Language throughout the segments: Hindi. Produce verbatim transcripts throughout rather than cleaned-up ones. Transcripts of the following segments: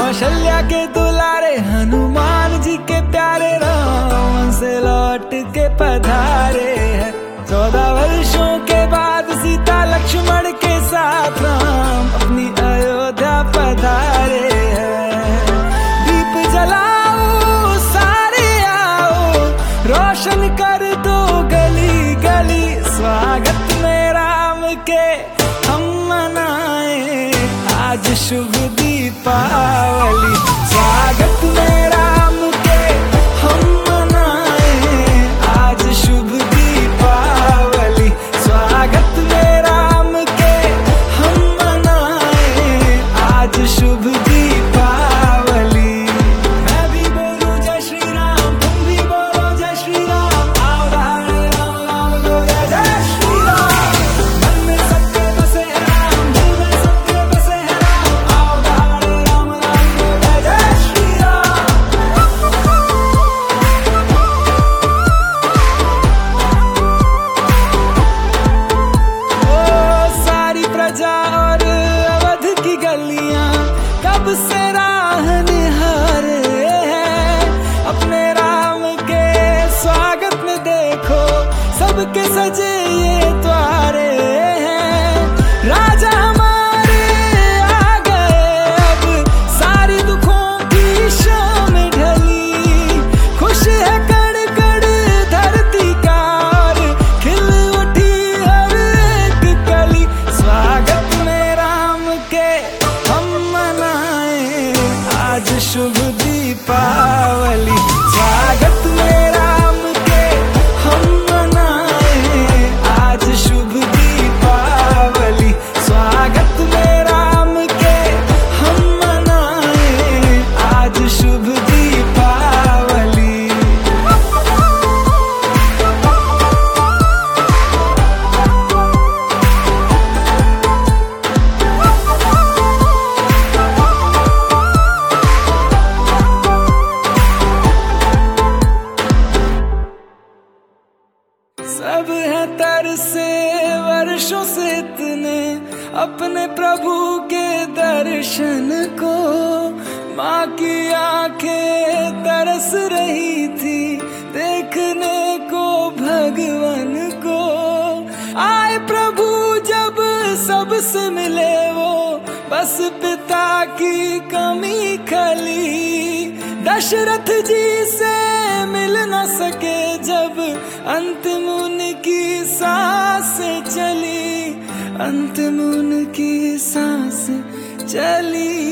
कौशल्या के दुलारे हनुमान जी के प्यारे राम से लौट के पधारे हैं। चौदह वर्षों के बाद सीता लक्ष्मण के साथ राम अपनी अयोध्या पधारे हैं। दीप जलाओ सारे आओ, रोशन कर दो गली गली, स्वागत में राम के हम मनाए आज शुभ दीपावली। स्वागत में राम के हम मनाए आज शुभ दीपावली। स्वागत में राम के हम मनाए आज शुभ दीपावली। मैं भी बोलूं जय श्री राम, तुम भी बोलो जय श्री राम, आओ धारे राम राम दो जय श्री राम। मन में सबके बसे हैं राम, दिल में सबके बसे हैं राम, आओ धारे राम राम दो जय श्री राम। ओ सारी प्रजा और अवध की गलियां कब से राह निहारे हैं, अपने राम के स्वागत में देखो सबके सजे ये द्वारे हैं। राजा हमारे आ गए अब, सारी दुखों की शाम ढली, खुश है कण कण धरती का और खिल उठी हर एक कली। स्वागत में राम के हम मनाए आज शुभ दीपावली। स्वागत में राम के हम मनाए आज शुभ दीपावली। स्वागत में राम के हम मनाए आज शुभ दीपावली। सब है तरसे वर्षों से इतने अपने प्रभु के दर्शन को, माँ की आंखें तरस रही थी देखने को भगवान को। आए प्रभु जब सबसे मिले वो, बस पिता की कमी खली। दशरथ जी से मिल न सके जब अंतिम उनकी सांस चली, अंतिम उनकी सांस चली।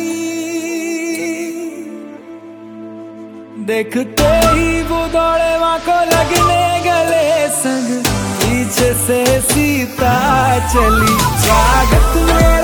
देखते ही वो दौड़े माँ को लगने गले संग, पीछे से सीता चली। स्वागत में